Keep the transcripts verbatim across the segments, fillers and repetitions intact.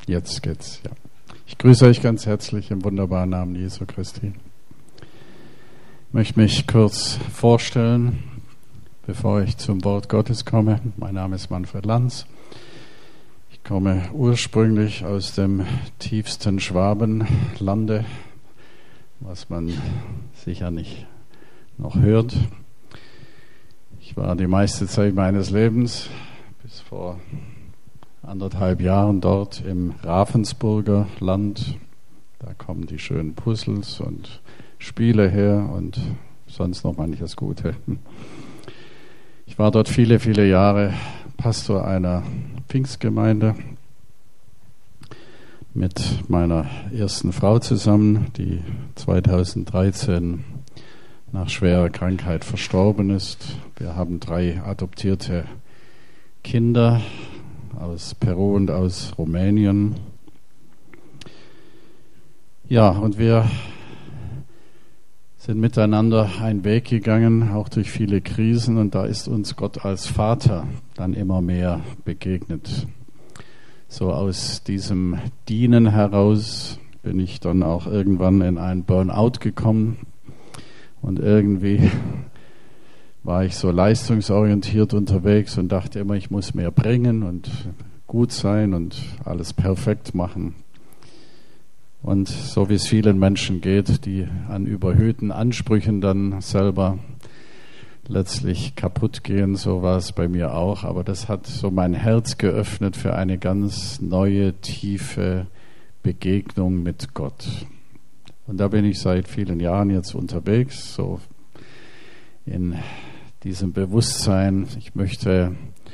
Jetzt geht's, ja. Ich grüße euch ganz herzlich im wunderbaren Namen Jesu Christi. Ich möchte mich kurz vorstellen, bevor ich zum Wort Gottes komme. Mein Name ist Manfred Lanz. Ich komme ursprünglich aus dem tiefsten Schwabenlande, was man sicher nicht noch hört. Ich war die meiste Zeit meines Lebens bis vor anderthalb Jahren dort im Ravensburger Land. Da kommen die schönen Puzzles und Spiele her und sonst noch manches Gute. Ich war dort viele, viele Jahre Pastor einer Pfingstgemeinde mit meiner ersten Frau zusammen, die zweitausenddreizehn nach schwerer Krankheit verstorben ist. Wir haben drei adoptierte Kinder aus Peru und aus Rumänien. Ja, und wir sind miteinander einen Weg gegangen, auch durch viele Krisen, und da ist uns Gott als Vater dann immer mehr begegnet. So aus diesem Dienen heraus bin ich dann auch irgendwann in einen Burnout gekommen und irgendwie war ich so leistungsorientiert unterwegs und dachte immer, ich muss mehr bringen und gut sein und alles perfekt machen. Und so wie es vielen Menschen geht, die an überhöhten Ansprüchen dann selber letztlich kaputt gehen, so war es bei mir auch. Aber das hat so mein Herz geöffnet für eine ganz neue, tiefe Begegnung mit Gott. Und da bin ich seit vielen Jahren jetzt unterwegs, so in diesem Bewusstsein, ich möchte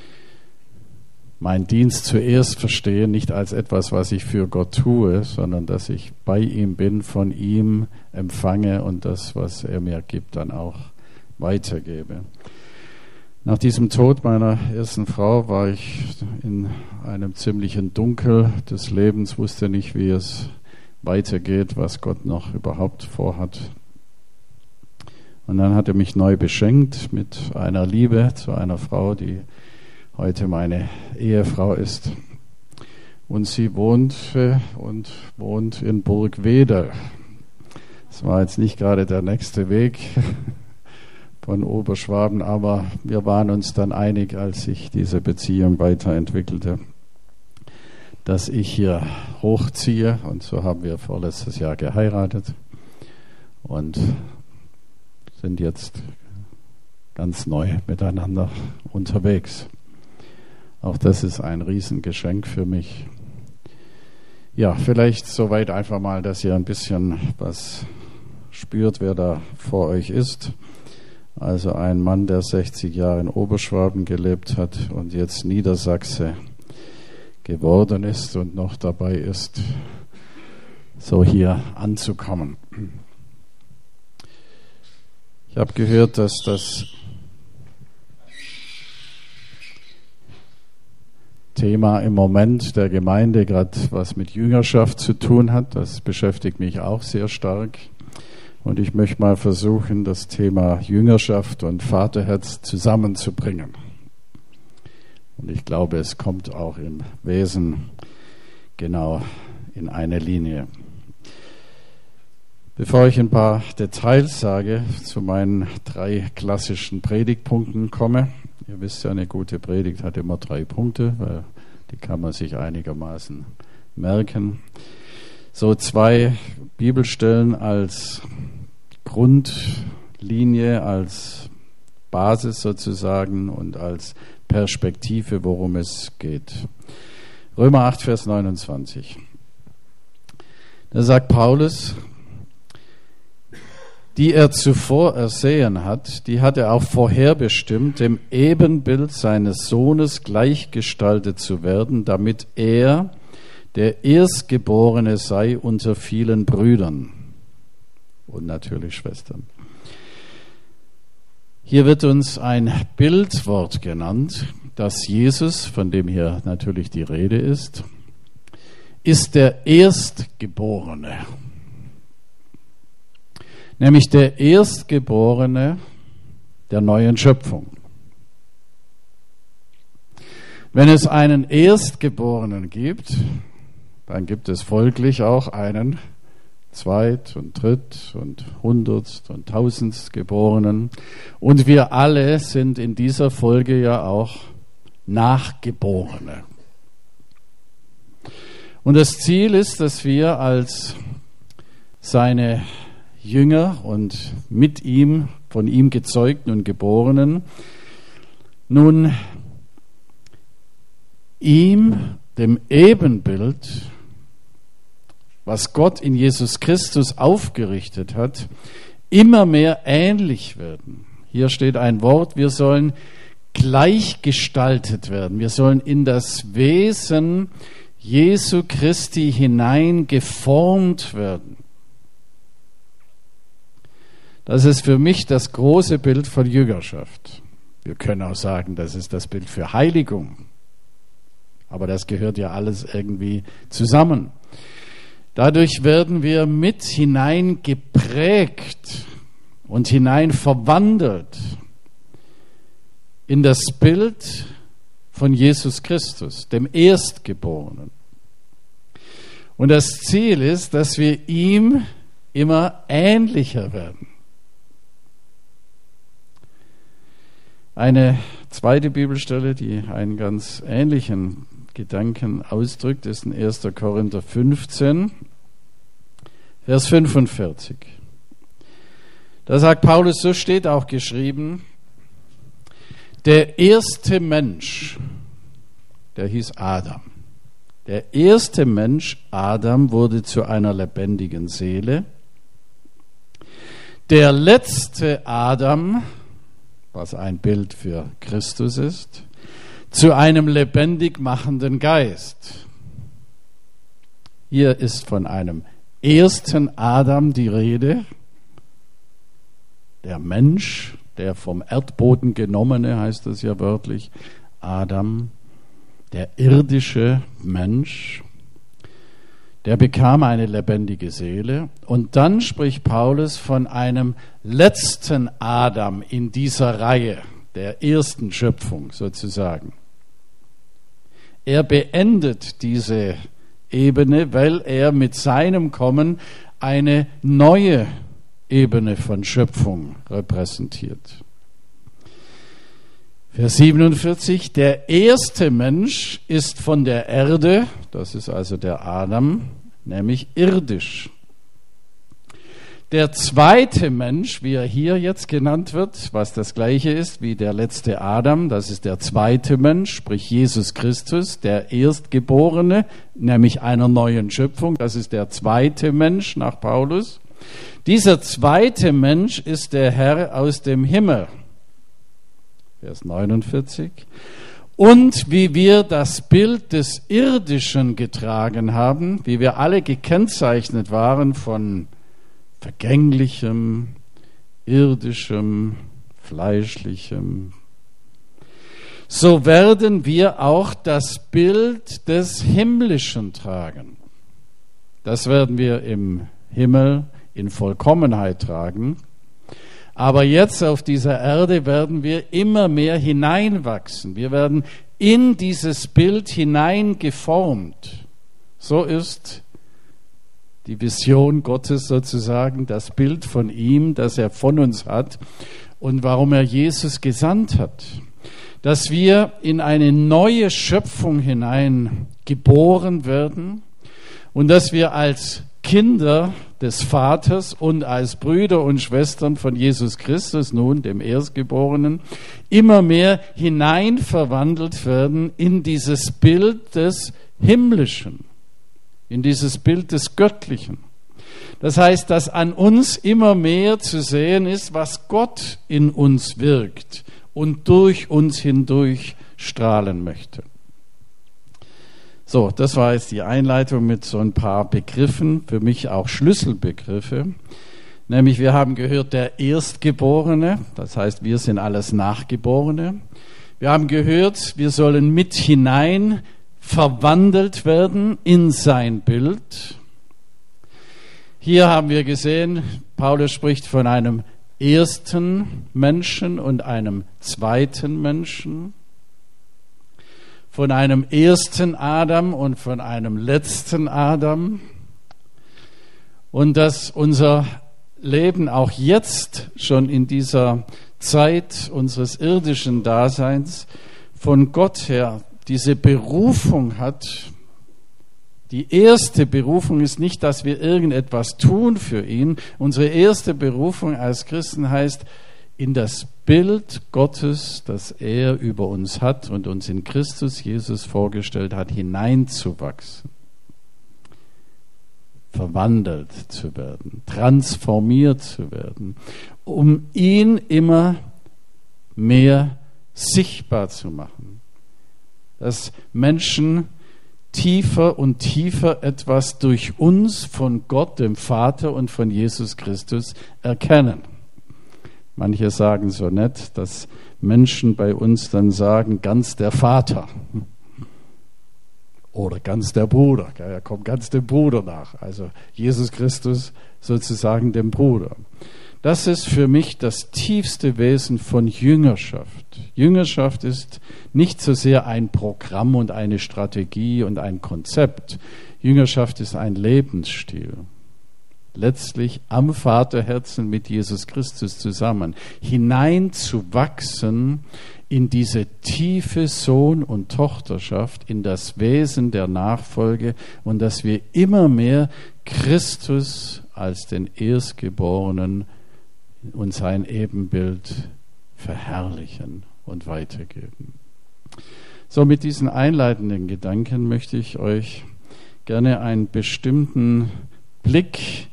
meinen Dienst zuerst verstehen, nicht als etwas, was ich für Gott tue, sondern dass ich bei ihm bin, von ihm empfange und das, was er mir gibt, dann auch weitergebe. Nach diesem Tod meiner ersten Frau war ich in einem ziemlichen Dunkel des Lebens, wusste nicht, wie es weitergeht, was Gott noch überhaupt vorhat. Und dann hat er mich neu beschenkt mit einer Liebe zu einer Frau, die heute meine Ehefrau ist. Und sie wohnte und wohnt in Burgwedel. Das war jetzt nicht gerade der nächste Weg von Oberschwaben, aber wir waren uns dann einig, als sich diese Beziehung weiterentwickelte, dass ich hier hochziehe. Und so haben wir vorletztes Jahr geheiratet und sind jetzt ganz neu miteinander unterwegs. Auch das ist ein Riesengeschenk für mich. Ja, vielleicht soweit einfach mal, dass ihr ein bisschen was spürt, wer da vor euch ist. Also ein Mann, der sechzig Jahre in Oberschwaben gelebt hat und jetzt Niedersachse geworden ist und noch dabei ist, so hier anzukommen. Ich habe gehört, dass das Thema im Moment der Gemeinde gerade was mit Jüngerschaft zu tun hat. Das beschäftigt mich auch sehr stark. Und ich möchte mal versuchen, das Thema Jüngerschaft und Vaterherz zusammenzubringen. Und ich glaube, es kommt auch im Wesen genau in eine Linie. Bevor ich ein paar Details sage, zu meinen drei klassischen Predigtpunkten komme. Ihr wisst ja, eine gute Predigt hat immer drei Punkte, weil die kann man sich einigermaßen merken. So zwei Bibelstellen als Grundlinie, als Basis sozusagen und als Perspektive, worum es geht. Römer acht, Vers neunundzwanzig. Da sagt Paulus: Die er zuvor ersehen hat, die hat er auch vorherbestimmt, dem Ebenbild seines Sohnes gleichgestaltet zu werden, damit er der Erstgeborene sei unter vielen Brüdern und natürlich Schwestern. Hier wird uns ein Bildwort genannt, dass Jesus, von dem hier natürlich die Rede ist, ist der Erstgeborene. Nämlich der Erstgeborene der neuen Schöpfung. Wenn es einen Erstgeborenen gibt, dann gibt es folglich auch einen Zweit- und Dritt- und Hundertst- und Tausendstgeborenen. Und wir alle sind in dieser Folge ja auch Nachgeborene. Und das Ziel ist, dass wir als seine Jünger und mit ihm, von ihm Gezeugten und Geborenen, nun ihm, dem Ebenbild, was Gott in Jesus Christus aufgerichtet hat, immer mehr ähnlich werden. Hier steht ein Wort, wir sollen gleichgestaltet werden. Wir sollen in das Wesen Jesu Christi hinein geformt werden. Das ist für mich das große Bild von Jüngerschaft. Wir können auch sagen, das ist das Bild für Heiligung. Aber das gehört ja alles irgendwie zusammen. Dadurch werden wir mit hinein geprägt und hinein verwandelt in das Bild von Jesus Christus, dem Erstgeborenen. Und das Ziel ist, dass wir ihm immer ähnlicher werden. Eine zweite Bibelstelle, die einen ganz ähnlichen Gedanken ausdrückt, ist in erster Korinther fünfzehn, Vers fünfundvierzig. Da sagt Paulus, so steht auch geschrieben, der erste Mensch, der hieß Adam. Der erste Mensch, Adam, wurde zu einer lebendigen Seele. Der letzte Adam, was ein Bild für Christus ist, zu einem lebendig machenden Geist. Hier ist von einem ersten Adam die Rede, der Mensch, der vom Erdboden genommene, heißt das ja wörtlich, Adam, der irdische Mensch, der bekam eine lebendige Seele. Und dann spricht Paulus von einem letzten Adam in dieser Reihe, der ersten Schöpfung sozusagen. Er beendet diese Ebene, weil er mit seinem Kommen eine neue Ebene von Schöpfung repräsentiert. Vers siebenundvierzig, der erste Mensch ist von der Erde, das ist also der Adam, nämlich irdisch. Der zweite Mensch, wie er hier jetzt genannt wird, was das gleiche ist wie der letzte Adam, das ist der zweite Mensch, sprich Jesus Christus, der Erstgeborene, nämlich einer neuen Schöpfung, das ist der zweite Mensch nach Paulus. Dieser zweite Mensch ist der Herr aus dem Himmel. Vers neunundvierzig. Und wie wir das Bild des Irdischen getragen haben, wie wir alle gekennzeichnet waren von Vergänglichem, Irdischem, Fleischlichem, so werden wir auch das Bild des Himmlischen tragen. Das werden wir im Himmel in Vollkommenheit tragen. Aber jetzt auf dieser Erde werden wir immer mehr hineinwachsen. Wir werden in dieses Bild hineingeformt. So ist die Vision Gottes sozusagen, das Bild von ihm, das er von uns hat und warum er Jesus gesandt hat. Dass wir in eine neue Schöpfung hinein geboren werden und dass wir als Kinder des Vaters und als Brüder und Schwestern von Jesus Christus, nun dem Erstgeborenen, immer mehr hinein verwandelt werden in dieses Bild des Himmlischen, in dieses Bild des Göttlichen. Das heißt, dass an uns immer mehr zu sehen ist, was Gott in uns wirkt und durch uns hindurch strahlen möchte. So, das war jetzt die Einleitung mit so ein paar Begriffen, für mich auch Schlüsselbegriffe. Nämlich wir haben gehört, der Erstgeborene, das heißt, wir sind alles Nachgeborene. Wir haben gehört, wir sollen mit hinein verwandelt werden in sein Bild. Hier haben wir gesehen, Paulus spricht von einem ersten Menschen und einem zweiten Menschen. von einem ersten Adam und von einem letzten Adam und dass unser Leben auch jetzt schon in dieser Zeit unseres irdischen Daseins von Gott her diese Berufung hat. Die erste Berufung ist nicht, dass wir irgendetwas tun für ihn. Unsere erste Berufung als Christen heißt, in das Bild Gottes, das er über uns hat und uns in Christus Jesus vorgestellt hat, hineinzuwachsen, verwandelt zu werden, transformiert zu werden, um ihn immer mehr sichtbar zu machen. Dass Menschen tiefer und tiefer etwas durch uns von Gott, dem Vater und von Jesus Christus erkennen. Manche sagen so nett, dass Menschen bei uns dann sagen, ganz der Vater oder ganz der Bruder. Er kommt ganz dem Bruder nach. Also Jesus Christus sozusagen dem Bruder. Das ist für mich das tiefste Wesen von Jüngerschaft. Jüngerschaft ist nicht so sehr ein Programm und eine Strategie und ein Konzept. Jüngerschaft ist ein Lebensstil. Letztlich am Vaterherzen mit Jesus Christus zusammen, hineinzuwachsen in diese tiefe Sohn- und Tochterschaft, in das Wesen der Nachfolge und dass wir immer mehr Christus als den Erstgeborenen und sein Ebenbild verherrlichen und weitergeben. So, mit diesen einleitenden Gedanken möchte ich euch gerne einen bestimmten Blick,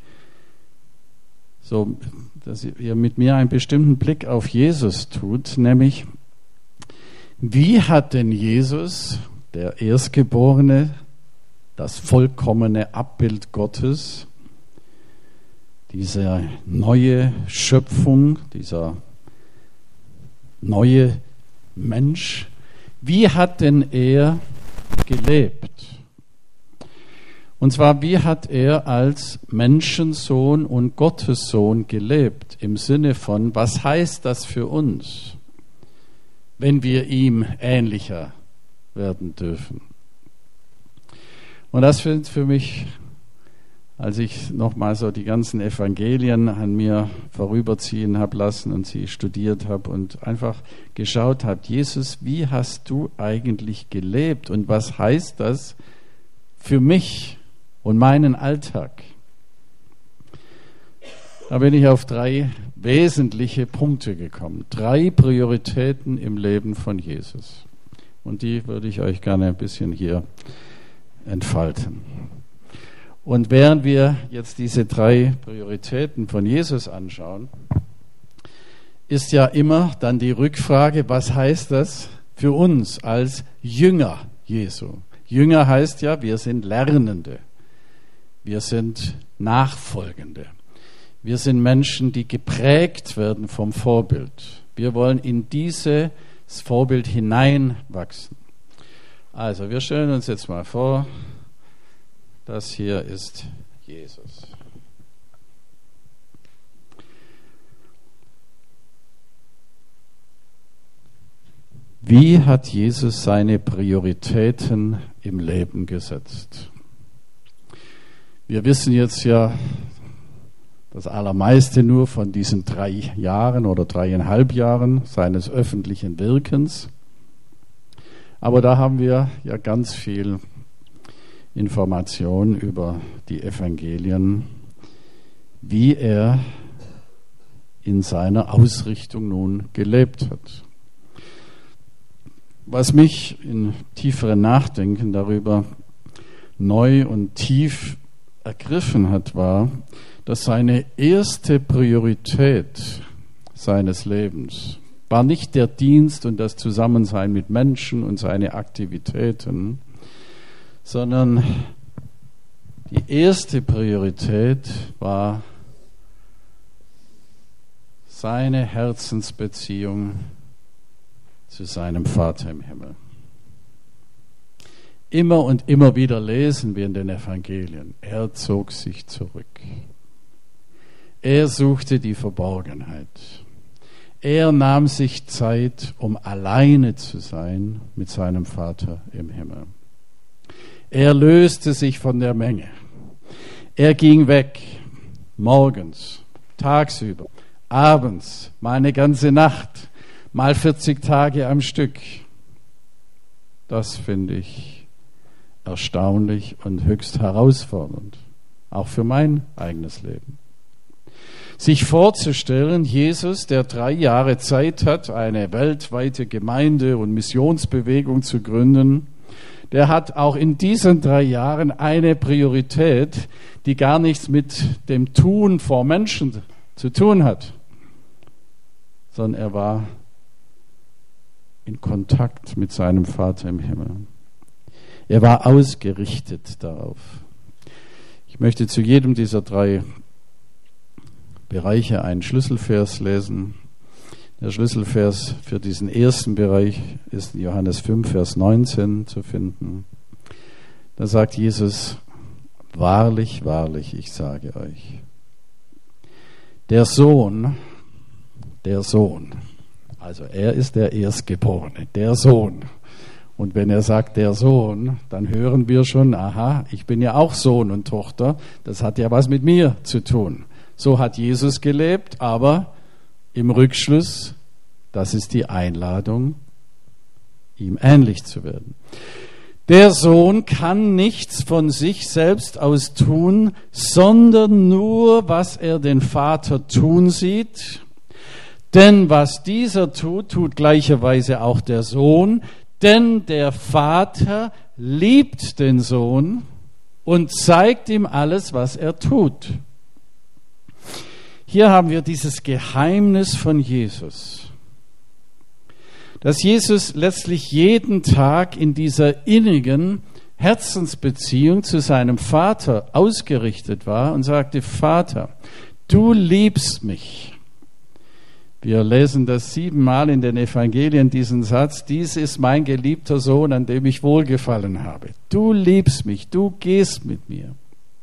so dass ihr mit mir einen bestimmten Blick auf Jesus tut, nämlich wie hat denn Jesus, der Erstgeborene, das vollkommene Abbild Gottes, diese neue Schöpfung, dieser neue Mensch, wie hat denn er gelebt? Und zwar, wie hat er als Menschensohn und Gottessohn gelebt? Im Sinne von, was heißt das für uns, wenn wir ihm ähnlicher werden dürfen? Und das sind für mich, als ich nochmal so die ganzen Evangelien an mir vorüberziehen habe lassen und sie studiert habe und einfach geschaut habe, Jesus, wie hast du eigentlich gelebt und was heißt das für mich und meinen Alltag? Da bin ich auf drei wesentliche Punkte gekommen, drei Prioritäten im Leben von Jesus. Und die würde ich euch gerne ein bisschen hier entfalten. Und während wir jetzt diese drei Prioritäten von Jesus anschauen, ist ja immer dann die Rückfrage, was heißt das für uns als Jünger Jesu? Jünger heißt ja, wir sind Lernende, wir sind Nachfolgende, wir sind Menschen, die geprägt werden vom Vorbild. Wir wollen in dieses Vorbild hineinwachsen. Also wir stellen uns jetzt mal vor, das hier ist Jesus. Wie hat Jesus seine Prioritäten im Leben gesetzt? Wir wissen jetzt ja das Allermeiste nur von diesen drei Jahren oder dreieinhalb Jahren seines öffentlichen Wirkens. Aber da haben wir ja ganz viel Information über die Evangelien, wie er in seiner Ausrichtung nun gelebt hat. Was mich in tieferen Nachdenken darüber neu und tief ergriffen hat, war, dass seine erste Priorität seines Lebens war nicht der Dienst und das Zusammensein mit Menschen und seine Aktivitäten, sondern die erste Priorität war seine Herzensbeziehung zu seinem Vater im Himmel. Immer und immer wieder lesen wir in den Evangelien, er zog sich zurück. Er suchte die Verborgenheit. Er nahm sich Zeit, um alleine zu sein mit seinem Vater im Himmel. Er löste sich von der Menge. Er ging weg, morgens, tagsüber, abends, mal eine ganze Nacht, mal vierzig Tage am Stück. Das finde ich erstaunlich und höchst herausfordernd, auch für mein eigenes Leben. Sich vorzustellen, Jesus, der drei Jahre Zeit hat, eine weltweite Gemeinde und Missionsbewegung zu gründen, der hat auch in diesen drei Jahren eine Priorität, die gar nichts mit dem Tun vor Menschen zu tun hat, sondern er war in Kontakt mit seinem Vater im Himmel. Er war ausgerichtet darauf. Ich möchte zu jedem dieser drei Bereiche einen Schlüsselvers lesen. Der Schlüsselvers für diesen ersten Bereich ist in Johannes fünf, Vers neunzehn zu finden. Da sagt Jesus: Wahrlich, wahrlich, ich sage euch, der Sohn, der Sohn, also er ist der Erstgeborene, der Sohn. Und wenn er sagt, der Sohn, dann hören wir schon, aha, ich bin ja auch Sohn und Tochter, das hat ja was mit mir zu tun. So hat Jesus gelebt, aber im Rückschluss, das ist die Einladung, ihm ähnlich zu werden. Der Sohn kann nichts von sich selbst aus tun, sondern nur, was er den Vater tun sieht. Denn was dieser tut, tut gleicherweise auch der Sohn. Denn der Vater liebt den Sohn und zeigt ihm alles, was er tut. Hier haben wir dieses Geheimnis von Jesus, dass Jesus letztlich jeden Tag in dieser innigen Herzensbeziehung zu seinem Vater ausgerichtet war und sagte: Vater, du liebst mich. Wir lesen das siebenmal in den Evangelien, diesen Satz: Dies ist mein geliebter Sohn, an dem ich wohlgefallen habe. Du liebst mich, du gehst mit mir.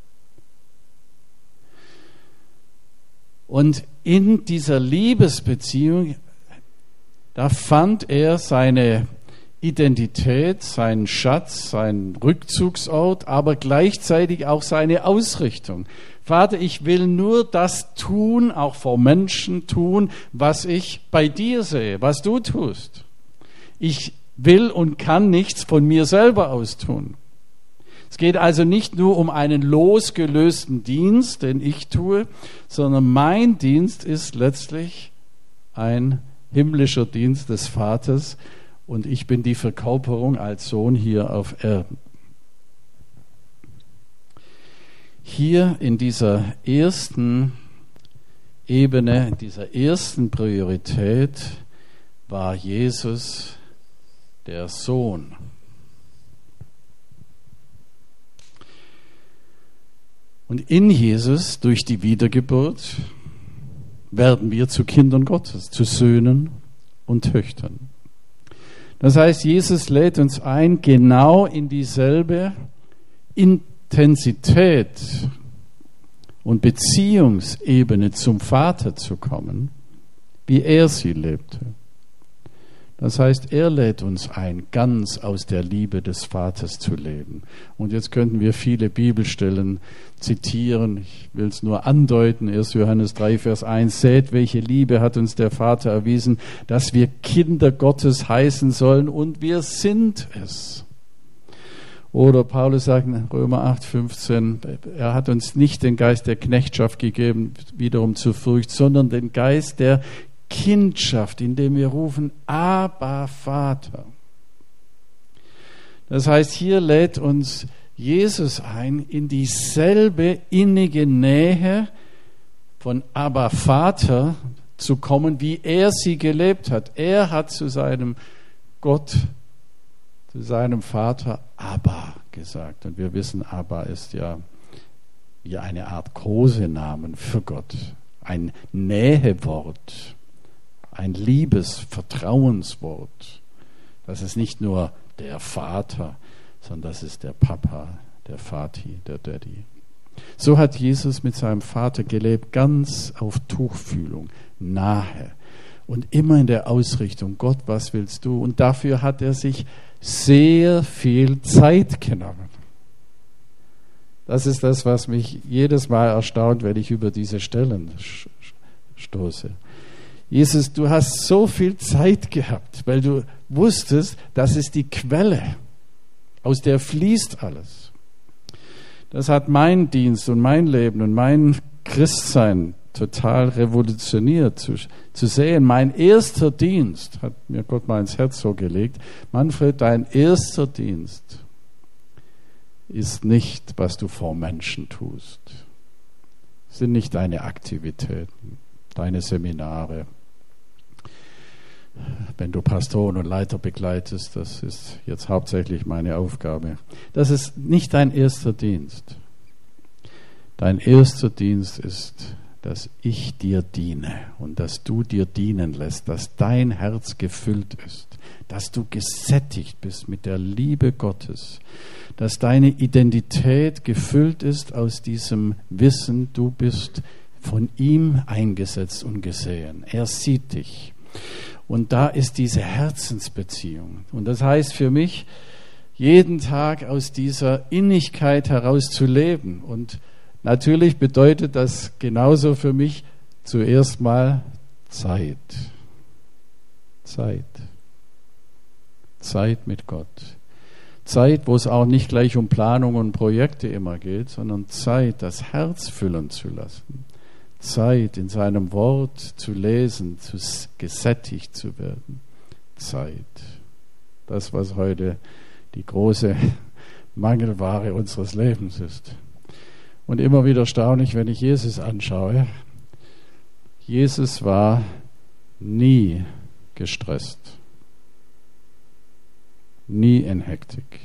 Und in dieser Liebesbeziehung, da fand er seine Identität, seinen Schatz, seinen Rückzugsort, aber gleichzeitig auch seine Ausrichtung. Vater, ich will nur das tun, auch vor Menschen tun, was ich bei dir sehe, was du tust. Ich will und kann nichts von mir selber aus tun. Es geht also nicht nur um einen losgelösten Dienst, den ich tue, sondern mein Dienst ist letztlich ein himmlischer Dienst des Vaters und ich bin die Verkörperung als Sohn hier auf Erden. Hier in dieser ersten Ebene, in dieser ersten Priorität war Jesus der Sohn. Und in Jesus, durch die Wiedergeburt, werden wir zu Kindern Gottes, zu Söhnen und Töchtern. Das heißt, Jesus lädt uns ein, genau in dieselbe Intensität und Beziehungsebene zum Vater zu kommen, wie er sie lebte. Das heißt, er lädt uns ein, ganz aus der Liebe des Vaters zu leben. Und jetzt könnten wir viele Bibelstellen zitieren. Ich will es nur andeuten. erster Johannes drei, Vers eins. Seht, welche Liebe hat uns der Vater erwiesen, dass wir Kinder Gottes heißen sollen, und wir sind es. Oder Paulus sagt in Römer acht, fünfzehn, er hat uns nicht den Geist der Knechtschaft gegeben, wiederum zur Furcht, sondern den Geist der Kindschaft, indem wir rufen: Abba, Vater. Das heißt, hier lädt uns Jesus ein, in dieselbe innige Nähe von Abba, Vater zu kommen, wie er sie gelebt hat. Er hat zu seinem Gott, zu seinem Vater Abba gesagt. Und wir wissen, Abba ist ja wie eine Art Kosenamen für Gott, ein Nähewort. Ein Liebes-, Vertrauenswort. Das ist nicht nur der Vater, sondern das ist der Papa, der Vati, der Daddy. So hat Jesus mit seinem Vater gelebt, ganz auf Tuchfühlung, nahe. Und immer in der Ausrichtung, Gott, was willst du? Und dafür hat er sich sehr viel Zeit genommen. Das ist das, was mich jedes Mal erstaunt, wenn ich über diese Stellen stoße. Jesus, du hast so viel Zeit gehabt, weil du wusstest, das ist die Quelle, aus der fließt alles. Das hat mein Dienst und mein Leben und mein Christsein total revolutioniert, zu, zu sehen. Mein erster Dienst, hat mir Gott mal ins Herz so gelegt, Manfred, dein erster Dienst ist nicht, was du vor Menschen tust. Sind nicht deine Aktivitäten, deine Seminare. Wenn du Pastoren und Leiter begleitest, das ist jetzt hauptsächlich meine Aufgabe. Das ist nicht dein erster Dienst. Dein erster Dienst ist, dass ich dir diene und dass du dir dienen lässt, dass dein Herz gefüllt ist, dass du gesättigt bist mit der Liebe Gottes, dass deine Identität gefüllt ist aus diesem Wissen, du bist von ihm eingesetzt und gesehen. Er sieht dich. Und da ist diese Herzensbeziehung. Und das heißt für mich, jeden Tag aus dieser Innigkeit heraus zu leben. Und natürlich bedeutet das genauso für mich zuerst mal Zeit. Zeit. Zeit mit Gott. Zeit, wo es auch nicht gleich um Planung und Projekte immer geht, sondern Zeit, das Herz füllen zu lassen. Zeit, in seinem Wort zu lesen, zu gesättigt zu werden. Zeit. Das, was heute die große Mangelware unseres Lebens ist. Und immer wieder erstaunlich, wenn ich Jesus anschaue. Jesus war nie gestresst. Nie in Hektik.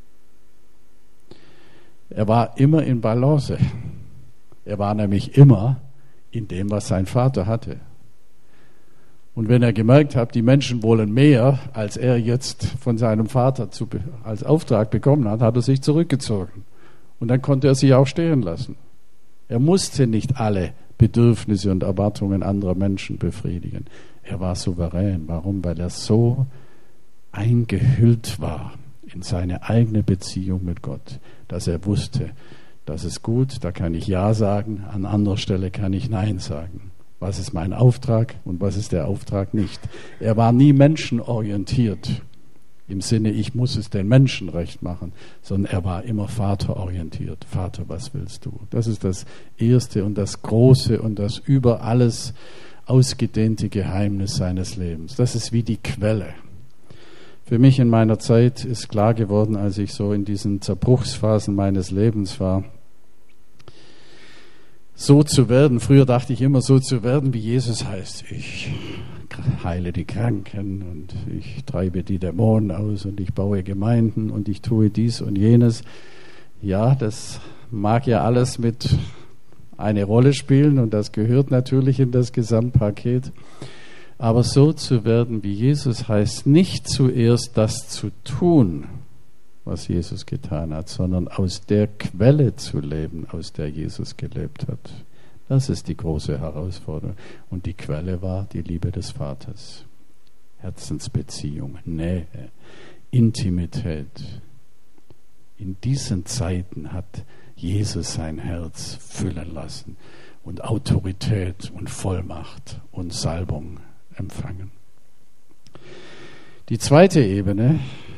Er war immer in Balance. Er war nämlich immer in dem, was sein Vater hatte. Und wenn er gemerkt hat, die Menschen wollen mehr, als er jetzt von seinem Vater zu, als Auftrag bekommen hat, hat er sich zurückgezogen. Und dann konnte er sich auch stehen lassen. Er musste nicht alle Bedürfnisse und Erwartungen anderer Menschen befriedigen. Er war souverän. Warum? Weil er so eingehüllt war in seine eigene Beziehung mit Gott, dass er wusste, das ist gut, da kann ich Ja sagen, an anderer Stelle kann ich Nein sagen. Was ist mein Auftrag und was ist der Auftrag nicht? Er war nie menschenorientiert, im Sinne, ich muss es den Menschen recht machen, sondern er war immer vaterorientiert. Vater, was willst du? Das ist das erste und das große und das über alles ausgedehnte Geheimnis seines Lebens. Das ist wie die Quelle. Für mich in meiner Zeit ist klar geworden, als ich so in diesen Zerbruchsphasen meines Lebens war, so zu werden. Früher dachte ich immer, so zu werden, wie Jesus heißt. Ich heile die Kranken und ich treibe die Dämonen aus und ich baue Gemeinden und ich tue dies und jenes. Ja, das mag ja alles mit eine Rolle spielen und das gehört natürlich in das Gesamtpaket. Aber so zu werden wie Jesus heißt nicht zuerst das zu tun, was Jesus getan hat, sondern aus der Quelle zu leben, aus der Jesus gelebt hat. Das ist die große Herausforderung. Und die Quelle war die Liebe des Vaters. Herzensbeziehung, Nähe, Intimität. In diesen Zeiten hat Jesus sein Herz füllen lassen und Autorität und Vollmacht und Salbung empfangen. Die zweite Ebene,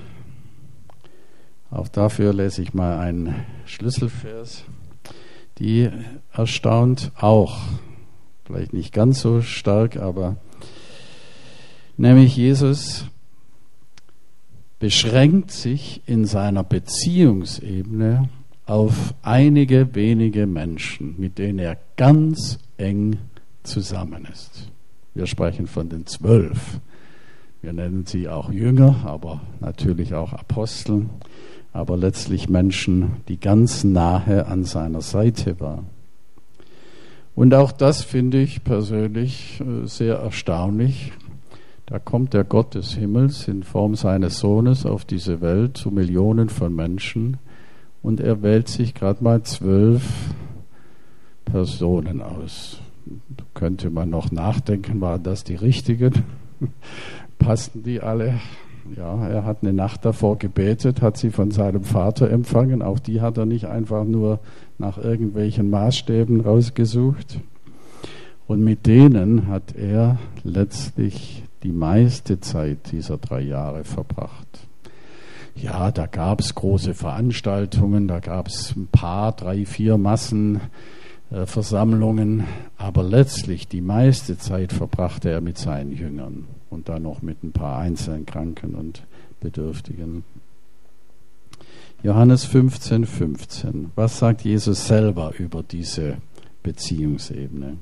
auch dafür lese ich mal einen Schlüsselvers, die erstaunt auch, vielleicht nicht ganz so stark, aber nämlich Jesus beschränkt sich in seiner Beziehungsebene auf einige wenige Menschen, mit denen er ganz eng zusammen ist. Wir sprechen von den Zwölf. Wir nennen sie auch Jünger, aber natürlich auch Apostel, aber letztlich Menschen, die ganz nahe an seiner Seite waren. Und auch das finde ich persönlich sehr erstaunlich. Da kommt der Gott des Himmels in Form seines Sohnes auf diese Welt zu Millionen von Menschen und er wählt sich gerade mal zwölf Personen aus. könnte man noch nachdenken, waren das die richtigen? Passten die alle? Ja, er hat eine Nacht davor gebetet, hat sie von seinem Vater empfangen. Auch die hat er nicht einfach nur nach irgendwelchen Maßstäben rausgesucht. Und mit denen hat er letztlich die meiste Zeit dieser drei Jahre verbracht. Ja, da gab es große Veranstaltungen, da gab es ein paar, drei, vier Massenversammlungen, aber letztlich die meiste Zeit verbrachte er mit seinen Jüngern und dann noch mit ein paar einzelnen Kranken und Bedürftigen. Johannes fünfzehn, fünfzehn. Was sagt Jesus selber über diese Beziehungsebene?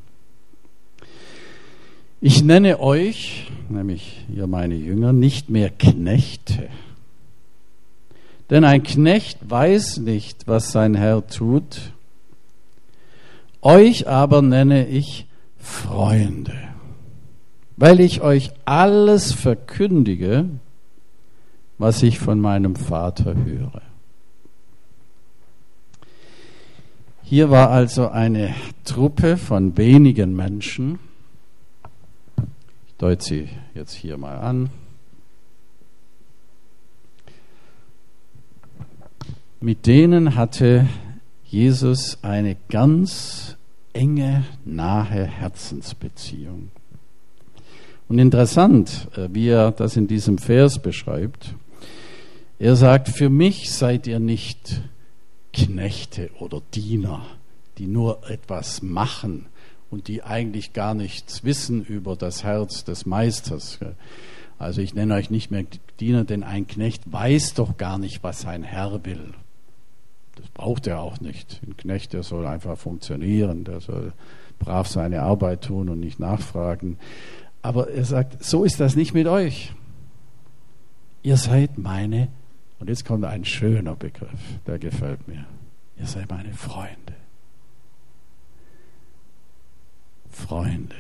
Ich nenne euch, nämlich ihr meine Jünger, nicht mehr Knechte. Denn ein Knecht weiß nicht, was sein Herr tut. Euch aber nenne ich Freunde, weil ich euch alles verkündige, was ich von meinem Vater höre. Hier war also eine Truppe von wenigen Menschen. Ich deute sie jetzt hier mal an. Mit denen hatte Jesus eine ganz enge, nahe Herzensbeziehung. Und interessant, wie er das in diesem Vers beschreibt. Er sagt, für mich seid ihr nicht Knechte oder Diener, die nur etwas machen und die eigentlich gar nichts wissen über das Herz des Meisters. Also ich nenne euch nicht mehr Diener, denn ein Knecht weiß doch gar nicht, was sein Herr will. Das braucht er auch nicht. Ein Knecht, der soll einfach funktionieren, der soll brav seine Arbeit tun und nicht nachfragen. Aber er sagt, so ist das nicht mit euch. Ihr seid meine, und jetzt kommt ein schöner Begriff, der gefällt mir. Ihr seid meine Freunde. Freunde.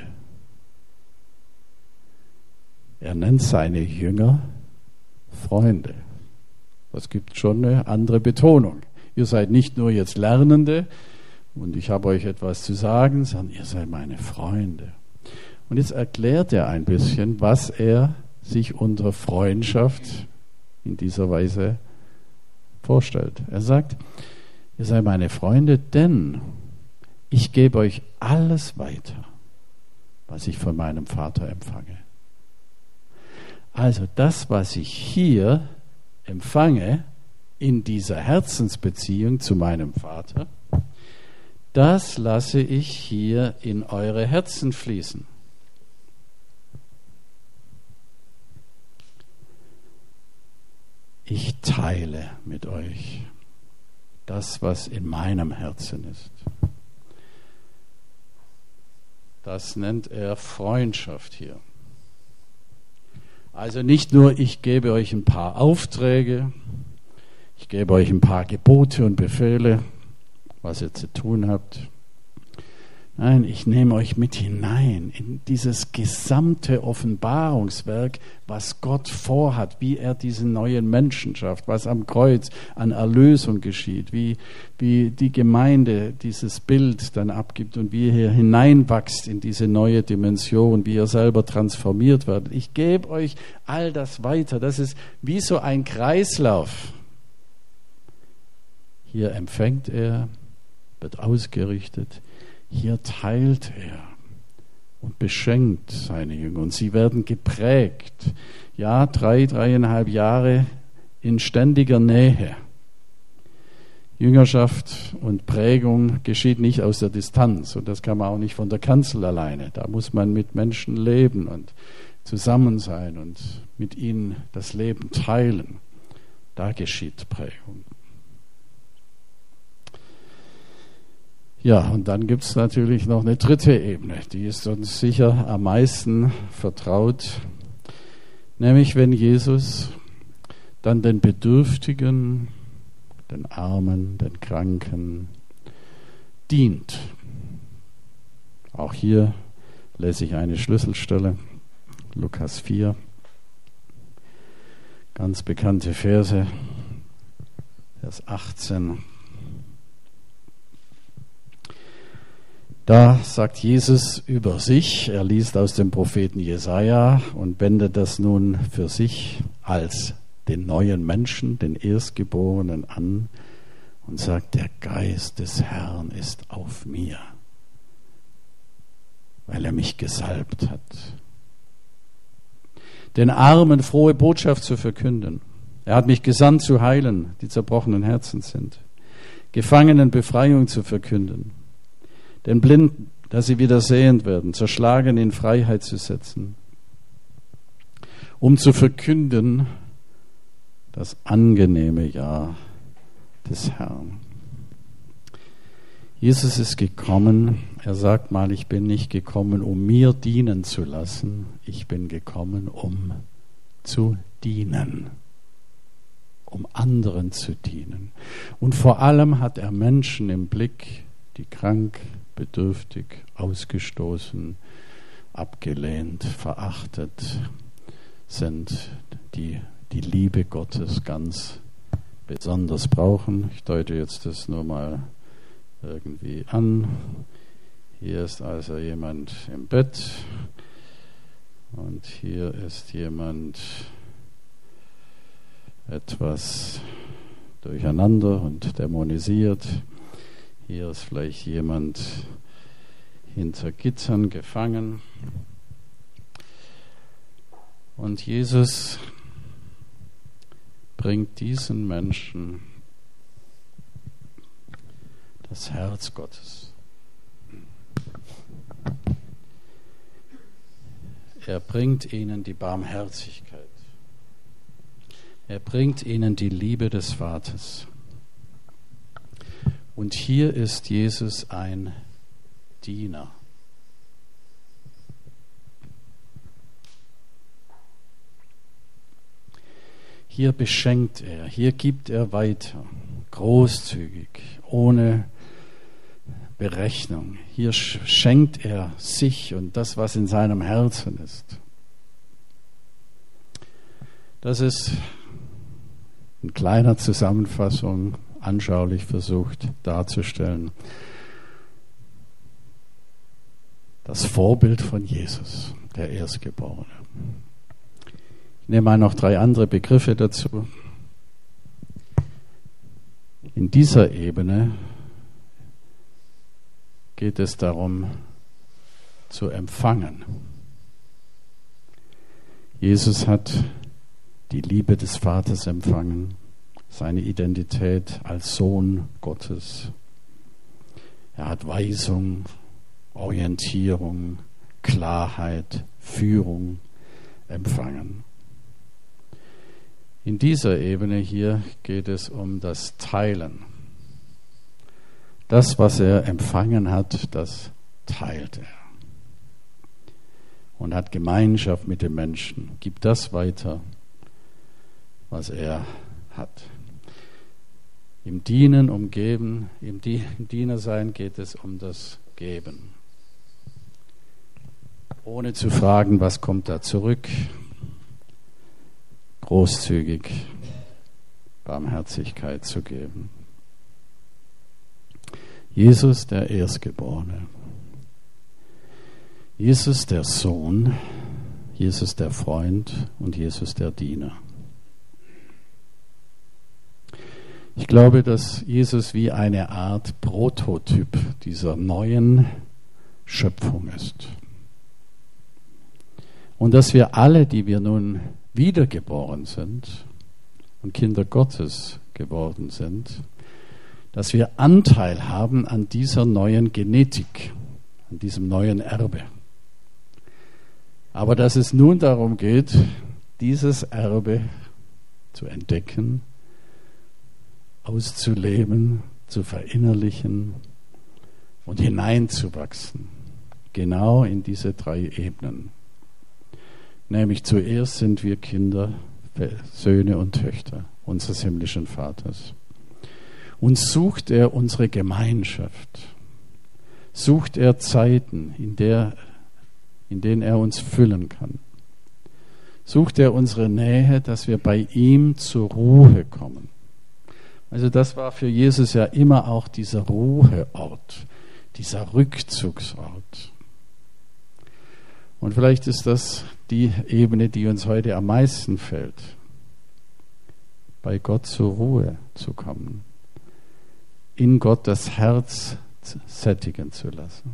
Er nennt seine Jünger Freunde. Das gibt schon eine andere Betonung. Ihr seid nicht nur jetzt Lernende und ich habe euch etwas zu sagen, sondern ihr seid meine Freunde. Und jetzt erklärt er ein bisschen, was er sich unter Freundschaft in dieser Weise vorstellt. Er sagt, ihr seid meine Freunde, denn ich gebe euch alles weiter, was ich von meinem Vater empfange. Also das, was ich hier empfange, in dieser Herzensbeziehung zu meinem Vater, das lasse ich hier in eure Herzen fließen. Ich teile mit euch das, was in meinem Herzen ist. Das nennt er Freundschaft hier. Also nicht nur, ich gebe euch ein paar Aufträge, ich gebe euch ein paar Gebote und Befehle, was ihr zu tun habt. Nein, ich nehme euch mit hinein in dieses gesamte Offenbarungswerk, was Gott vorhat, wie er diesen neuen Menschen schafft, was am Kreuz an Erlösung geschieht, wie, wie die Gemeinde dieses Bild dann abgibt und wie ihr hineinwachst in diese neue Dimension, wie ihr selber transformiert werdet. Ich gebe euch all das weiter. Das ist wie so ein Kreislauf. Hier empfängt er, wird ausgerichtet. Hier teilt er und beschenkt seine Jünger. Und sie werden geprägt. Ja, drei, dreieinhalb Jahre in ständiger Nähe. Jüngerschaft und Prägung geschieht nicht aus der Distanz. Und das kann man auch nicht von der Kanzel alleine. Da muss man mit Menschen leben und zusammen sein und mit ihnen das Leben teilen. Da geschieht Prägung. Ja, und dann gibt es natürlich noch eine dritte Ebene, die ist uns sicher am meisten vertraut, nämlich wenn Jesus dann den Bedürftigen, den Armen, den Kranken dient. Auch hier lese ich eine Schlüsselstelle, Lukas vier, ganz bekannte Verse, Vers achtzehn. Da sagt Jesus über sich, er liest aus dem Propheten Jesaja und wendet das nun für sich als den neuen Menschen, den Erstgeborenen an und sagt, der Geist des Herrn ist auf mir, weil er mich gesalbt hat, den Armen frohe Botschaft zu verkünden. Er hat mich gesandt zu heilen, die zerbrochenen Herzen sind, Gefangenen Befreiung zu verkünden, den Blinden, dass sie wieder sehend werden, zerschlagen in Freiheit zu setzen, um zu verkünden das angenehme Jahr des Herrn. Jesus ist gekommen, er sagt mal, ich bin nicht gekommen, um mir dienen zu lassen, ich bin gekommen, um zu dienen, um anderen zu dienen. Und vor allem hat er Menschen im Blick, die krank, bedürftig, ausgestoßen, abgelehnt, verachtet sind, die die Liebe Gottes ganz besonders brauchen. Ich deute jetzt das nur mal irgendwie an. Hier ist also jemand im Bett und hier ist jemand etwas durcheinander und dämonisiert. Hier ist vielleicht jemand hinter Gittern gefangen. Und Jesus bringt diesen Menschen das Herz Gottes. Er bringt ihnen die Barmherzigkeit. Er bringt ihnen die Liebe des Vaters. Und hier ist Jesus ein Diener. Hier beschenkt er, hier gibt er weiter, großzügig, ohne Berechnung. Hier schenkt er sich und das, was in seinem Herzen ist. Das ist in kleiner Zusammenfassung anschaulich versucht darzustellen. Das Vorbild von Jesus, der Erstgeborene. Ich nehme mal noch drei andere Begriffe dazu. In dieser Ebene geht es darum, zu empfangen. Jesus hat die Liebe des Vaters empfangen, seine Identität als Sohn Gottes. Er hat Weisung, Orientierung, Klarheit, Führung empfangen. In dieser Ebene hier geht es um das Teilen. Das, was er empfangen hat, das teilt er. Und hat Gemeinschaft mit den Menschen, gibt das weiter, was er hat. Im Dienen, umgeben, im Dienersein geht es um das Geben. Ohne zu fragen, was kommt da zurück, großzügig Barmherzigkeit zu geben. Jesus, der Erstgeborene. Jesus, der Sohn. Jesus, der Freund und Jesus, der Diener. Ich glaube, dass Jesus wie eine Art Prototyp dieser neuen Schöpfung ist. Und dass wir alle, die wir nun wiedergeboren sind und Kinder Gottes geworden sind, dass wir Anteil haben an dieser neuen Genetik, an diesem neuen Erbe. Aber dass es nun darum geht, dieses Erbe zu entdecken, auszuleben, zu verinnerlichen und hineinzuwachsen. Genau in diese drei Ebenen. Nämlich zuerst sind wir Kinder, Söhne und Töchter unseres himmlischen Vaters. Und sucht er unsere Gemeinschaft, sucht er Zeiten, in, der, in denen er uns füllen kann. Sucht er unsere Nähe, dass wir bei ihm zur Ruhe kommen. Also das war für Jesus ja immer auch dieser Ruheort, dieser Rückzugsort. Und vielleicht ist das die Ebene, die uns heute am meisten fällt, bei Gott zur Ruhe zu kommen, in Gott das Herz sättigen zu lassen.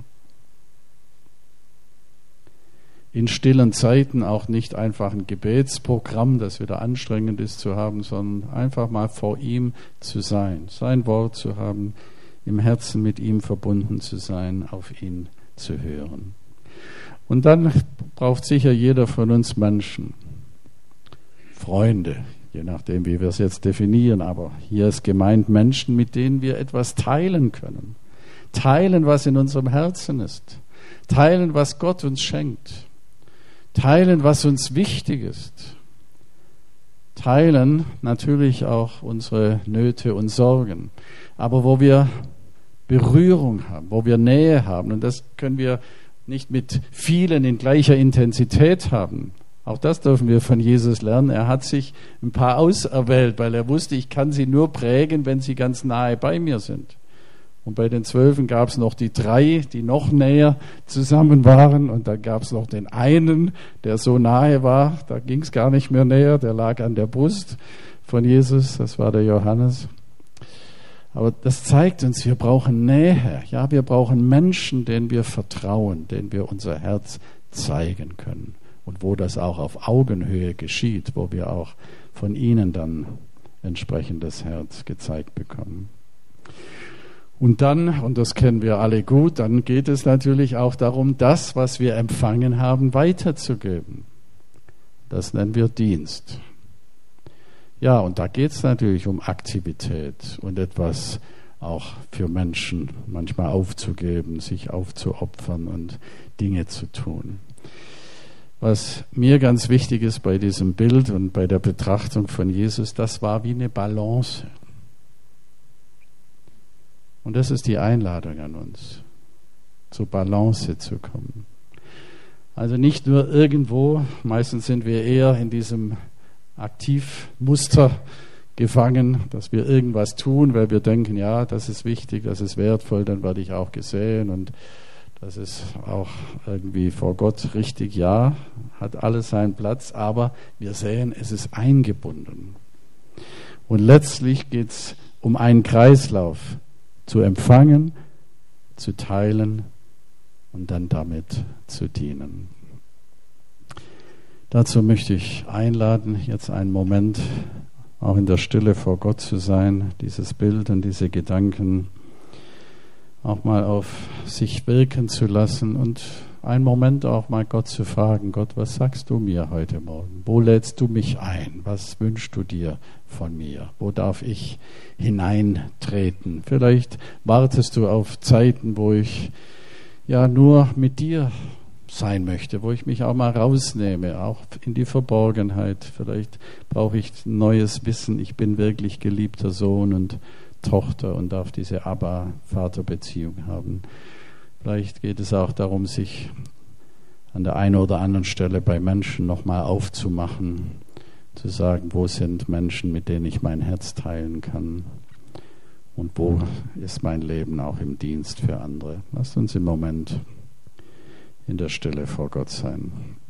In stillen Zeiten auch nicht einfach ein Gebetsprogramm, das wieder anstrengend ist zu haben, sondern einfach mal vor ihm zu sein, sein Wort zu haben, im Herzen mit ihm verbunden zu sein, auf ihn zu hören. Und dann braucht sicher jeder von uns Menschen, Freunde, je nachdem, wie wir es jetzt definieren, aber hier ist gemeint Menschen, mit denen wir etwas teilen können. Teilen, was in unserem Herzen ist. Teilen, was Gott uns schenkt. Teilen, was uns wichtig ist. Teilen natürlich auch unsere Nöte und Sorgen. Aber wo wir Berührung haben, wo wir Nähe haben, und das können wir nicht mit vielen in gleicher Intensität haben. Auch das dürfen wir von Jesus lernen. Er hat sich ein paar auserwählt, weil er wusste, ich kann sie nur prägen, wenn sie ganz nahe bei mir sind. Und bei den Zwölfen gab es noch die drei, die noch näher zusammen waren. Und dann gab es noch den einen, der so nahe war, da ging es gar nicht mehr näher, der lag an der Brust von Jesus, das war der Johannes. Aber das zeigt uns, wir brauchen Nähe. Ja, wir brauchen Menschen, denen wir vertrauen, denen wir unser Herz zeigen können. Und wo das auch auf Augenhöhe geschieht, wo wir auch von ihnen dann entsprechend das Herz gezeigt bekommen. Und dann, und das kennen wir alle gut, dann geht es natürlich auch darum, das, was wir empfangen haben, weiterzugeben. Das nennen wir Dienst. Ja, und da geht es natürlich um Aktivität und etwas auch für Menschen manchmal aufzugeben, sich aufzuopfern und Dinge zu tun. Was mir ganz wichtig ist bei diesem Bild und bei der Betrachtung von Jesus, das war wie eine Balance. Und das ist die Einladung an uns, zur Balance zu kommen. Also nicht nur irgendwo, meistens sind wir eher in diesem Aktivmuster gefangen, dass wir irgendwas tun, weil wir denken, ja, das ist wichtig, das ist wertvoll, dann werde ich auch gesehen und das ist auch irgendwie vor Gott richtig, ja, hat alles seinen Platz, aber wir sehen, es ist eingebunden. Und letztlich geht es um einen Kreislauf, zu empfangen, zu teilen und dann damit zu dienen. Dazu möchte ich einladen, jetzt einen Moment auch in der Stille vor Gott zu sein, dieses Bild und diese Gedanken auch mal auf sich wirken zu lassen und einen Moment auch mal Gott zu fragen, Gott, was sagst du mir heute Morgen? Wo lädst du mich ein? Was wünschst du dir von mir? Wo darf ich hineintreten? Vielleicht wartest du auf Zeiten, wo ich ja nur mit dir sein möchte, wo ich mich auch mal rausnehme, auch in die Verborgenheit. Vielleicht brauche ich neues Wissen, ich bin wirklich geliebter Sohn und Tochter und darf diese Abba-Vater-Beziehung haben. Vielleicht geht es auch darum, sich an der einen oder anderen Stelle bei Menschen nochmal aufzumachen, zu sagen, wo sind Menschen, mit denen ich mein Herz teilen kann und wo ist mein Leben auch im Dienst für andere. Lasst uns im Moment in der Stille vor Gott sein.